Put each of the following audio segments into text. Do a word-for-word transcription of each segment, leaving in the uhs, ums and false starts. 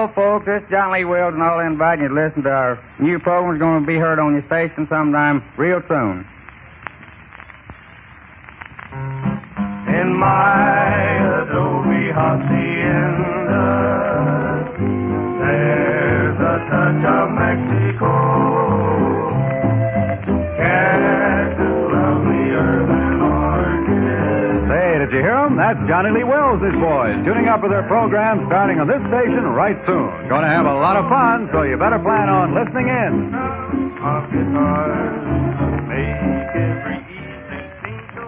Hello, folks. This is John Lee Wells, and I'll invite you to listen to our new program. It's going to be heard on your station sometime real soon. In my adobe hacienda, there's a touch of Mexico. Cactus, lovelier than orchids. Hey, did you hear him? That's Johnny Lee Wells, his boys, tuning up for their program starting on this station right soon. Going to have a lot of fun, so you better plan on listening in. Of guitars make every evening seem so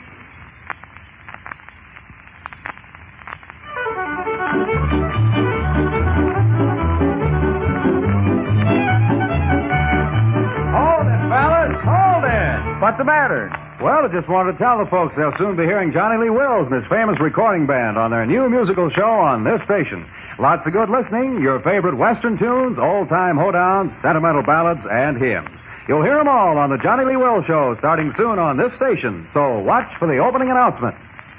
Hold it, fellas, hold it. What's the matter? Well, I just wanted to tell the folks they'll soon be hearing Johnny Lee Wells and his famous recording band on their new musical show on this station. Lots of good listening, your favorite Western tunes, old-time hoedowns, sentimental ballads, and hymns. You'll hear them all on the Johnny Lee Wells Show starting soon on this station, so watch for the opening announcement.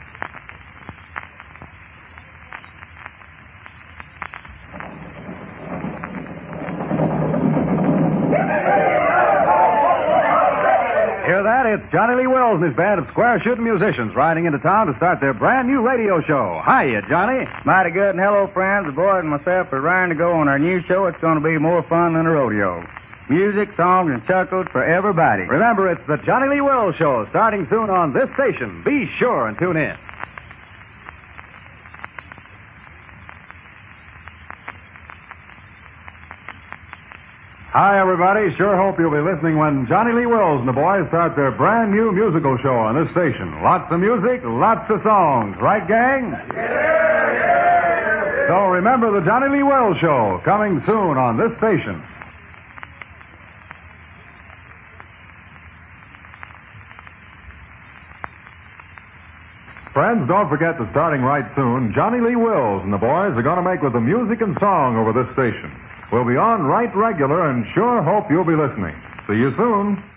Hear that? It's Johnny Lee Wells and his band of square shooting musicians riding into town to start their brand new radio show. Hiya, Johnny. Mighty good, and hello, friends. The boys and myself are raring to go on our new show. It's going to be more fun than a rodeo. Music, songs, and chuckles for everybody. Remember, it's the Johnny Lee Wells Show starting soon on this station. Be sure and tune in. Hi, everybody. Sure hope you'll be listening when Johnny Lee Wells and the boys start their brand new musical show on this station. Lots of music, lots of songs. Right, gang? Yeah, yeah. So remember the Johnny Lee Wells Show coming soon on this station. Friends, don't forget that starting right soon, Johnny Lee Wells and the boys are going to make with the music and song over this station. We'll be on right regular and sure hope you'll be listening. See you soon.